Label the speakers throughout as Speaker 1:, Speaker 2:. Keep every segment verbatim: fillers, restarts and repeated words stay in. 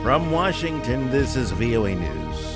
Speaker 1: From Washington, this is V O A News.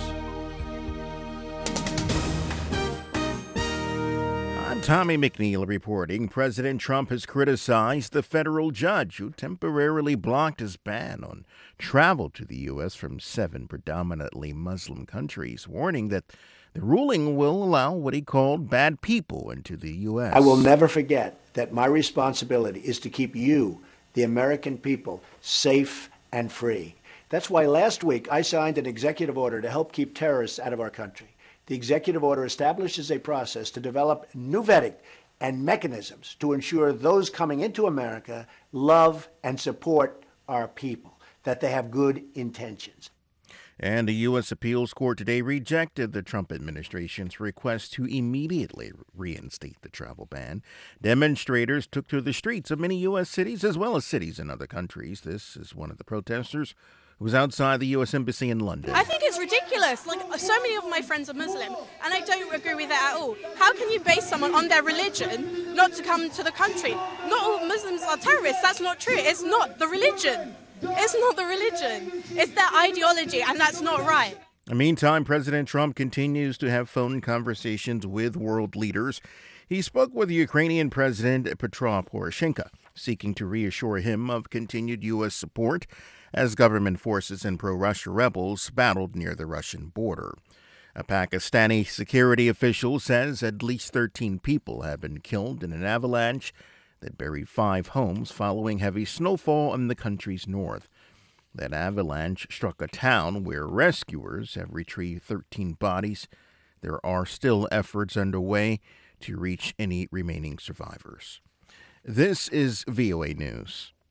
Speaker 1: I'm Tommy McNeil reporting. President Trump has criticized the federal judge who temporarily blocked his ban on travel to the U S from seven predominantly Muslim countries, warning that the ruling will allow what he called bad people into the U S.
Speaker 2: I will never forget that my responsibility is to keep you, the American people, safe and free. That's why last week I signed an executive order to help keep terrorists out of our country. The executive order establishes a process to develop new vetting and mechanisms to ensure those coming into America love and support our people, that they have good intentions.
Speaker 1: And a U S appeals court today rejected the Trump administration's request to immediately reinstate the travel ban. Demonstrators took to the streets of many U S cities as well as cities in other countries. This is one of the protesters who was outside the U S Embassy in London.
Speaker 3: I think it's ridiculous. Like, so many of my friends are Muslim, and I don't agree with that at all. How can you base someone on their religion not to come to the country? Not all Muslims are terrorists. That's not true. It's not the religion. It's not the religion. It's their ideology, and that's not right.
Speaker 1: In the meantime, President Trump continues to have phone conversations with world leaders. He spoke with Ukrainian President Petro Poroshenko, seeking to reassure him of continued U S support as government forces and pro-Russia rebels battled near the Russian border. A Pakistani security official says at least thirteen people have been killed in an avalanche that buried five homes following heavy snowfall in the country's north. That avalanche struck a town where rescuers have retrieved thirteen bodies. There are still efforts underway to reach any remaining survivors. This is V O A News.